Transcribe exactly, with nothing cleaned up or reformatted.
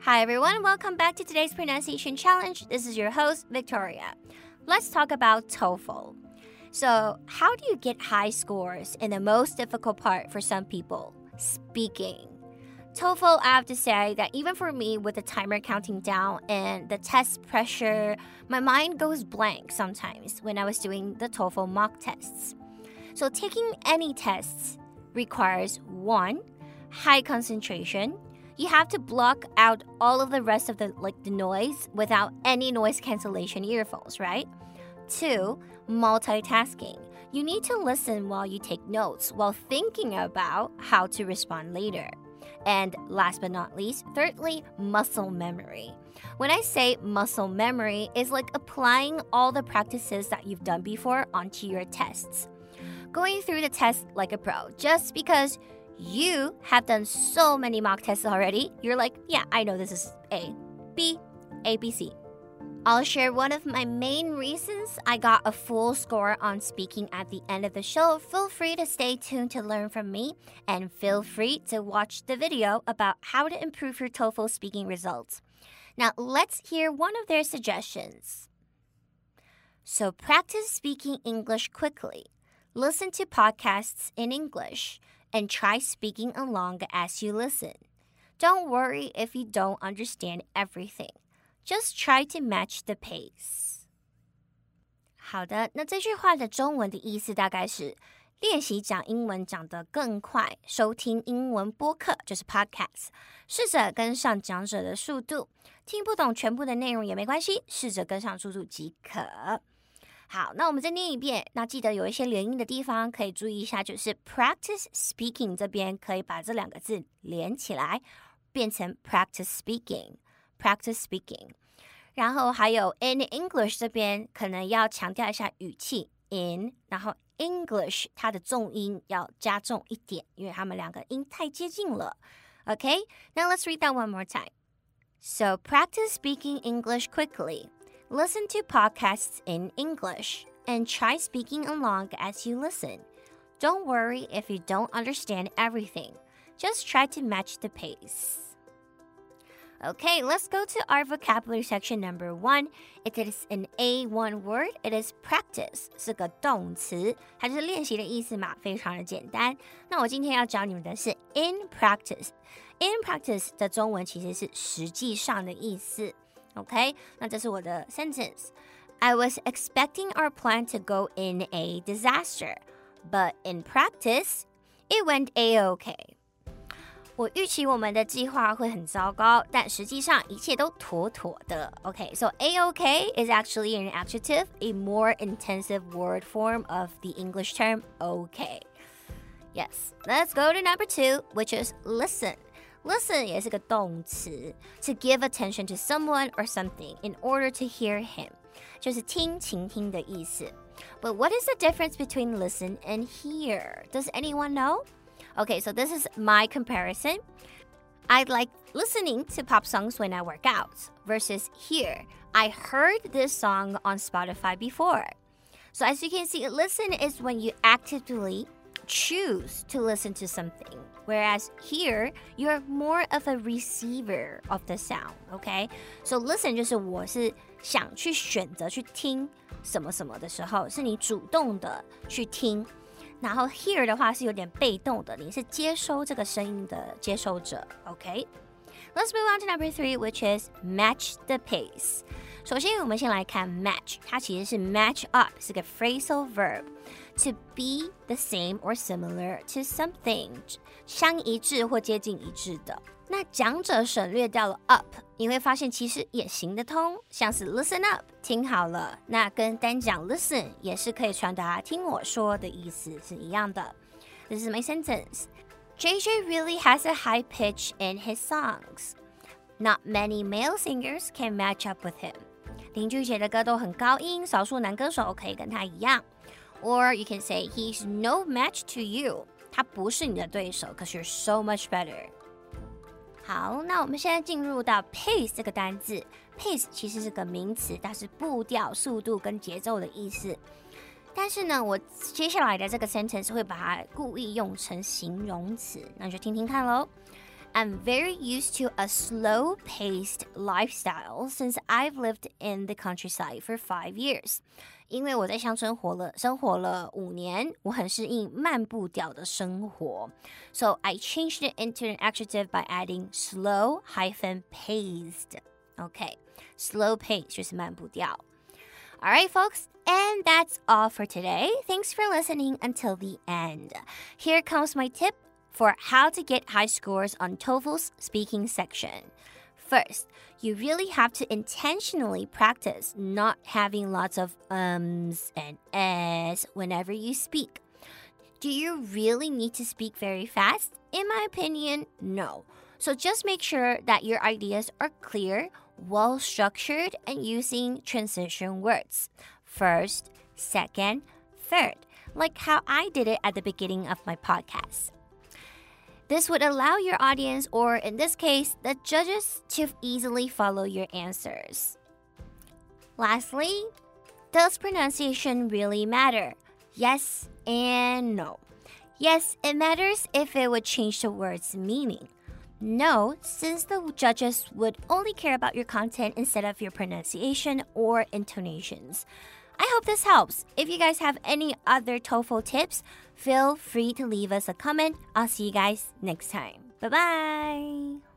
Hi everyone, welcome back to today's pronunciation challenge. This is your host, Victoria. Let's talk about TOEFL. So, how do you get high scores in the most difficult part for some people? Speaking. TOEFL, I have to say that even for me with the timer counting down and the test pressure, my mind goes blank sometimes when I was doing the TOEFL mock tests. So taking any tests requires one, high concentration. You have to block out all of the rest of the like the noise without any noise cancellation earphones, right? Two, multitasking. You need to listen while you take notes while thinking about how to respond later. And last but not least, thirdly, muscle memory. When I say muscle memory, it's like applying all the practices that you've done before onto your tests. Going through the test like a pro, just because you have done so many mock tests already, you're like, yeah, I know this is A, B, A, B, C. I'll share one of my main reasons I got a full score on speaking at the end of the show. Feel free to stay tuned to learn from me, and feel free to watch the video about how to improve your TOEFL speaking results. Now, let's hear one of their suggestions. So, practice speaking English quickly. Listen to podcasts in English, and try speaking along as you listen. Don't worry if you don't understand everything.Just try to match the pace. 好的，那这句话的中文的意思大概是练习讲英文讲得更快，收听英文播客就是 podcast， 试着跟上讲者的速度，听不懂全部的内容也没关系，试着跟上速度即可。好，那我们再念一遍，那记得有一些连音的地方可以注意一下，就是 practice speaking 这边可以把这两个字连起来，变成 practice speaking。Practice speaking， 然后还有 in English 这边可能要强调一下语气 in， 然后 English 它的重音要加重一点，因为它们两个音太接近了。Okay, now let's read that one more time. So practice speaking English quickly. Listen to podcasts in English and try speaking along as you listen. Don't worry if you don't understand everything. Just try to match the pace.Okay, let's go to our vocabulary section number one. It is an A one word. It is practice. 是个动词，它就是练习的意思嘛，非常的简单。那我今天要教你们的是 in practice. In practice 的中文其实是实际上的意思。OK， 那这是我的 sentence. I was expecting our plan to go in a disaster, but in practice, it went A-OK.我预期我们的计划会很糟糕，但实际上一切都妥妥的。Okay, so A-OK is actually an adjective, a more intensive word form of the English term OK. Yes, let's go to number two, which is listen. Listen 也是个动词 to give attention to someone or something in order to hear him. 就是听倾听的意思。But what is the difference between listen and hear? Does anyone know?Okay, so this is my comparison. I like listening to pop songs when I work out versus here. I heard this song on Spotify before. So as you can see, listen is when you actively choose to listen to something. Whereas here, you're more of a receiver of the sound, okay? So listen 就是我是想去选择去听什么什么的时候，是你主动的去听。然后 hear 的话是有点被动的，你是接收这个声音的接收者 OK? Let's move on to number three, which is match the pace. 首先我们先来看 match, 它其实是 match up, 是个 phrasal verb. To be the same or similar to something. 相一致或接近一致的。那讲者省略掉了 up, 你会发现其实也行得通，像是 listen up, 听好了，那跟单讲 listen 也是可以传达听我说的意思是一样的。This is my sentence. J J really has a high pitch in his songs. Not many male singers can match up with him. 林俊杰的歌都很高音，少数男歌手可以跟他一样。Or you can say he's no match to you. 他不是你的对手 'cause you're so much better.好，那我们现在进入到 pace 这个单字。pace 其实是个名词，它是步调、速度跟节奏的意思。但是呢，我接下来的这个 sentence 会把它故意用成形容词，那就听听看咯。 I'm very used to a slow-paced lifestyle since I've lived in the countryside for five years. 因为我在乡村活了生活了五年，我很适应慢步调的生活。So I changed it into an adjective by adding slow hyphen paced. Okay, slow pace 就是慢步调。All right, folks, and that's all for today. Thanks for listening until the end. Here comes my tip for how to get high scores on TOEFL's speaking section. First, you really have to intentionally practice not having lots of ums and ehs whenever you speak. Do you really need to speak very fast? In my opinion, no. So just make sure that your ideas are clear, well-structured, and using transition words. First, second, third, like how I did it at the beginning of my podcast. This would allow your audience, or in this case, the judges, to easily follow your answers. Lastly, does pronunciation really matter? Yes and no. Yes, it matters if it would change the word's meaning. No, since the judges would only care about your content instead of your pronunciation or intonations. I hope this helps. If you guys have any other TOEFL tips, feel free to leave us a comment. I'll see you guys next time. Bye-bye!